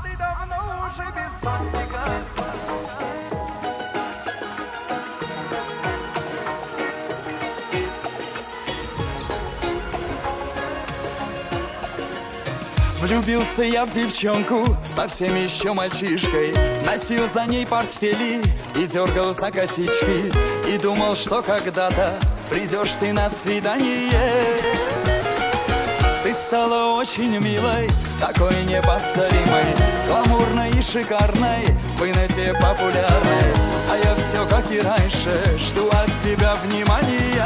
ты давно уже без фантика. Влюбился я в девчонку, совсем еще мальчишкой. Носил за ней портфели и дергал за косички. И думал, что когда-то придешь ты на свидание. Ты стала очень милой, такой неповторимой, гламурной и шикарной, в инете популярной. А я все, как и раньше, жду от тебя внимания.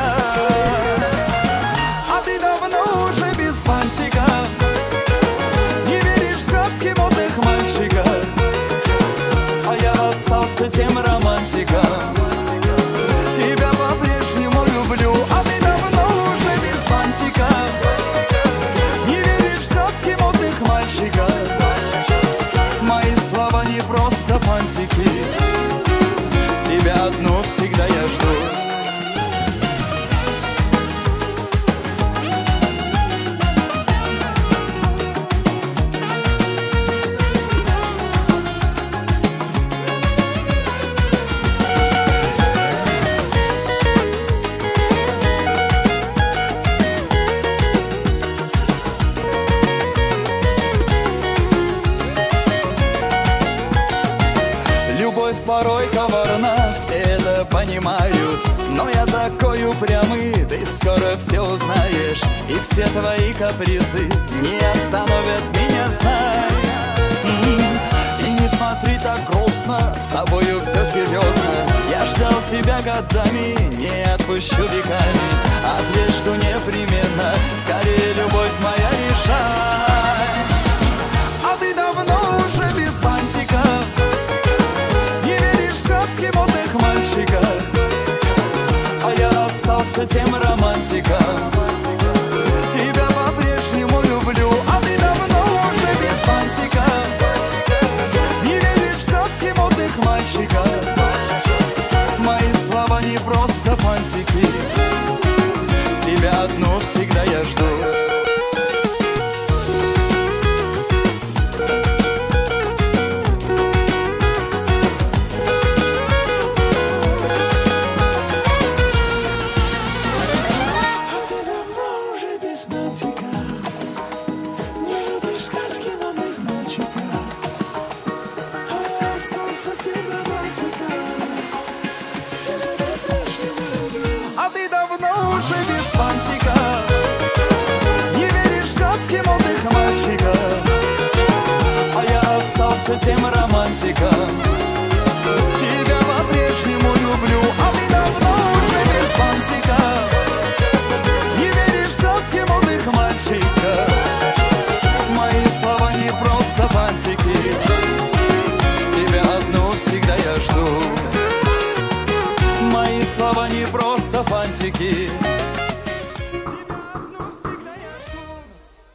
А ты давно уже без фантика, не веришь в сказки модных мальчиков. А я остался тем романтиком, тебя по-прежнему люблю. А ты давно уже без фантика, не веришь в сказки модных мальчиков. Мои слова не просто фантики, тебя одну всегда я жду. Любовь порой коварна, все это понимают, но я такой упрямый, ты скоро все узнаешь. И все твои капризы не остановят меня, знай. И не смотри так грустно, с тобою все серьезно. Я ждал тебя годами, не отпущу веками. Ответ жду непременно, скорее, любовь моя, решай. А ты давно уже без фантика, модных мальчиков. А я остался тем романтиком, тебя по-прежнему люблю. А ты давно уже без фантика, не веришь в сказки модных мальчиков. Мои слова не просто фантики, тебя одну всегда я жду. А ты давно уже без фантика, не веришь в сказки модных мальчиков. А я остался тем романтиком, тебя по-прежнему люблю. А ты давно уже без фантика, не веришь в сказки модных мальчиков. Мои слова не просто фантики, тебя одну всегда я жду. Мои слова не просто фантики,